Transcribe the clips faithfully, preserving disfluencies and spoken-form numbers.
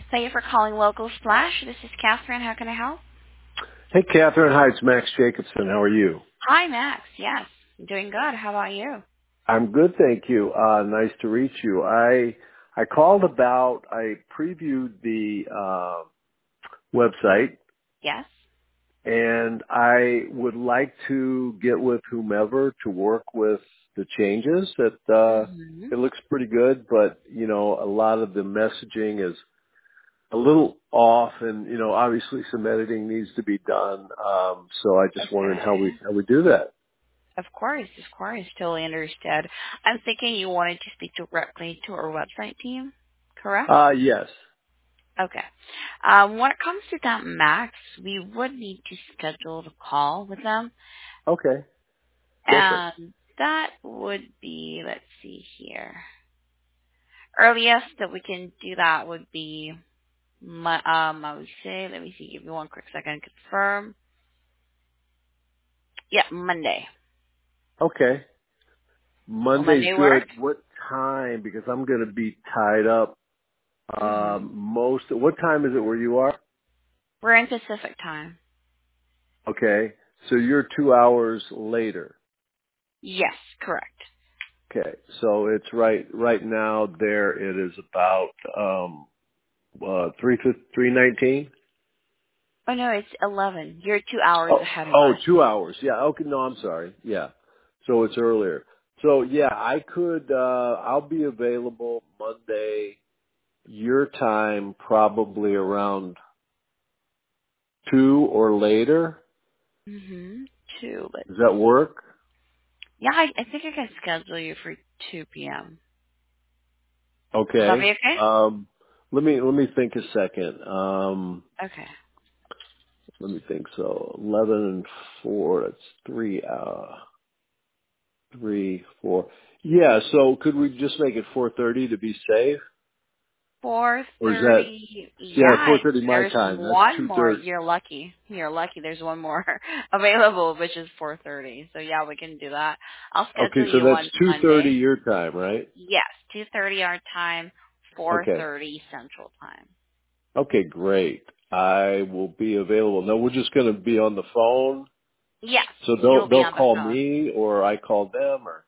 Thank you for calling Local Splash. This is Catherine. How can I help? Hey, Catherine. Hi, it's Max Jacobson. How are you? Hi, Max. Yes, I'm doing good. How about you? I'm good, thank you. Uh, nice to reach you. I I called about, I previewed the uh, website, Yes. and I would like to get with whomever to work with the changes. That uh, Mm-hmm. it looks pretty good, but you know, a lot of the messaging is a little off, and you know, obviously some editing needs to be done. Um, so I just wondered how Okay. we how we do that. Of course, of course. Totally understood. I'm thinking you wanted to speak directly to our website team, correct? Uh, yes. Okay. Um, when it comes to that, Max, we would need to schedule the call with them. Okay. Perfect. And that would be, let's see here. Earliest that we can do that would be My, um, I would say, let me see, give me one quick second to confirm. Yeah, Monday. Okay. Will Monday's Monday work? good. What time? Because I'm going to be tied up. Mm-hmm. Um, most. What time is it where you are? We're in Pacific time. Okay. So you're two hours later. Yes, correct. Okay. So it's right. Right now there it is about um uh three three nineteen. Oh no, it's eleven. You're two hours Oh, ahead of oh, us. two hours. Yeah. Okay. No, I'm sorry. Yeah. So it's earlier. So yeah, I could. uh I'll be available Monday. Your time probably around two or later. Mm-hmm. Two, let's Does that see. work? Yeah, I, I think I can schedule you for two p.m. Will that be Okay. okay? Um, let me let me think a second. Um, Okay. let me think. So eleven and four. That's three. Uh, three, four. Yeah. So could we just make it four thirty to be safe, four or is that? thirty. Yeah, Yeah, four thirty my there's time. That's one two more. thirty. You're lucky. You're lucky. There's one more available, which is four thirty. So yeah, we can do that. I'll Okay, schedule so you that's on two thirty Monday. your time, right? Yes, two thirty our time, four Okay. thirty Central Time. Okay, great. I will be available. No, we're just going to be on the phone. Yes, So they'll you'll be they'll on the call phone. me or I call them or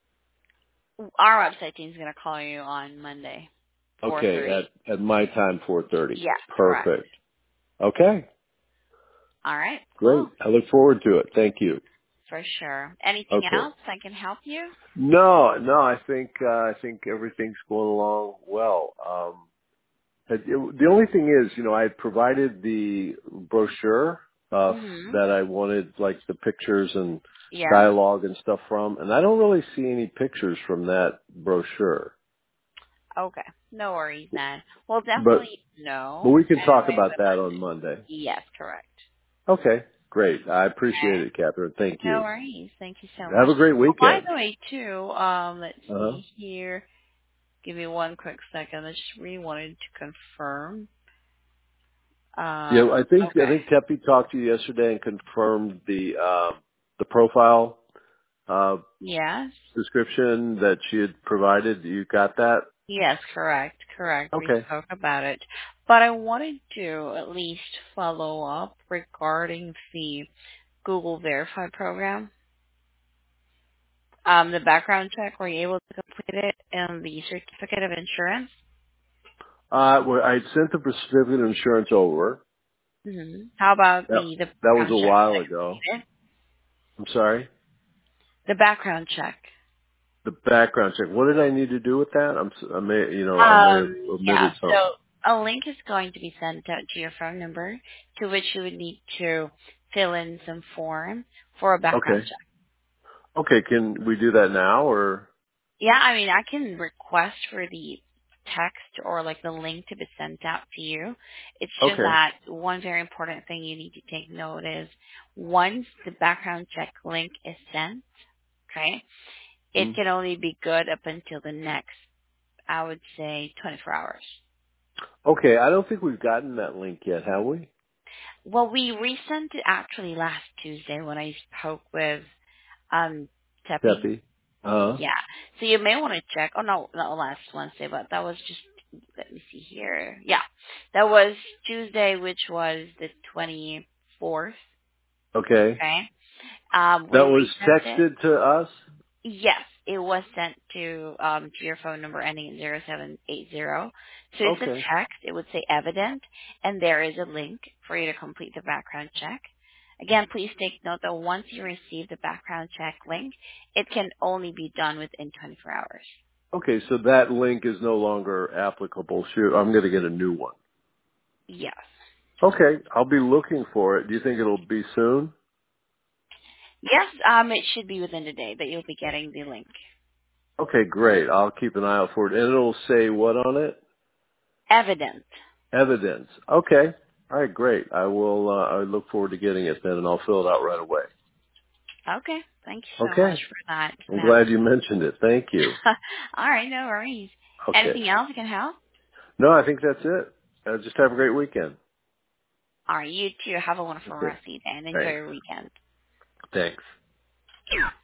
Our website team's gonna call you on Monday, four okay thirty. at at my time four thirty. Yes, correct. Perfect. Okay, All right, great. cool. I look forward to it. Thank you. For sure. Anything Okay. else I can help you? No, no, I think uh, I think everything's going along well. Um, it, it, the only thing is, you know, I had provided the brochure uh, Mhm. that I wanted, like the pictures and Yes. dialogue and stuff from, and I don't really see any pictures from that brochure. Okay. No worries then. We'll But definitely But know. we can talk Anyway, about with that on Monday. Monday. Yes, correct. Okay, great. I appreciate Okay. it, Catherine. Thank No you. worries. Thank you so Have much. a great Oh, by weekend. the way, too, um, let's Uh-huh. see here. Give me one quick second. I just really wanted to confirm. Yeah, I Um, think I okay. think Tepi talked to you yesterday and confirmed the uh, the profile uh, Yes. description that she had provided. You got that? Yes, correct. Correct. We Okay. spoke about it. But I wanted to at least follow up regarding the Google Verify program. Um, the background check, were you able to complete it, and the certificate of insurance? Uh, well, I sent the certificate of insurance over. hmm How about That the, the that was background a check? Was while that ago. completed? I'm sorry. The background check. The background check. What did I need to do with that? I'm s- I may you know I may have Um, yeah, omitted something. so a link is going to be sent out to your phone number to which you would need to fill in some form for a background Okay. check. Okay. Can we do that now or? Yeah, I mean, I can request for the text or like the link to be sent out to you. It's just Okay. that one very important thing you need to take note is once the background check link is sent, okay, it Mm. can only be good up until the next, I would say, twenty-four hours. Okay, I don't think we've gotten that link yet, have we? Well, we resent it actually last Tuesday when I spoke with um Tepi. Teppy? Uh-huh. Yeah. So you may want to check. Oh no, not last Wednesday, but that was just let me see here. Yeah, that was Tuesday, which was the twenty-fourth. Okay. Okay. Um, we That was resent it. texted to us? Yes, it was sent to um to your phone number ending in zero seven eight zero. So it's a Okay. text. It would say evident, and there is a link for you to complete the background check. Again, please take note that once you receive the background check link, it can only be done within twenty-four hours. Okay, so that link is no longer applicable. Shoot, I'm going to get a new one. Yes. Okay, I'll be looking for it. Do you think it'll be soon? Yes, um, it should be within the day that you'll be getting the link. Okay, great. I'll keep an eye out for it. And it'll say what on it? Evident. Evidence. Okay. All right, great. I will, uh, I look forward to getting it then, and I'll fill it out right away. Okay. Thank you so much Okay. for that, I'm Matt. glad you mentioned it. Thank you. All right, no worries. Okay. Anything else I can help? No, I think that's it. Uh, just have a great weekend. All right, you too. Have a wonderful Okay. rest of your day and enjoy Thanks. your weekend. Thanks.